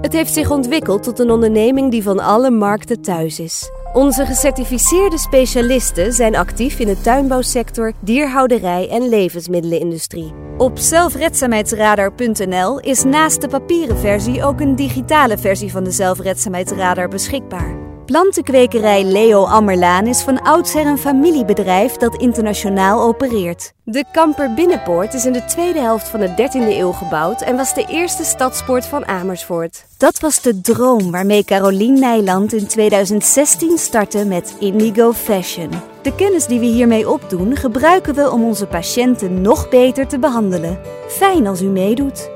Het heeft zich ontwikkeld tot een onderneming die van alle markten thuis is. Onze gecertificeerde specialisten zijn actief in de tuinbouwsector, dierhouderij en levensmiddelenindustrie. Op zelfredzaamheidsradar.nl is naast de papieren versie ook een digitale versie van de Zelfredzaamheidsradar beschikbaar. Plantenkwekerij Leo Ammerlaan is van oudsher een familiebedrijf dat internationaal opereert. De Kamper Binnenpoort is in de tweede helft van de 13e eeuw gebouwd en was de eerste stadspoort van Amersfoort. Dat was de droom waarmee Carolien Nijland in 2016 startte met Indigo Fashion. De kennis die we hiermee opdoen gebruiken we om onze patiënten nog beter te behandelen. Fijn als u meedoet.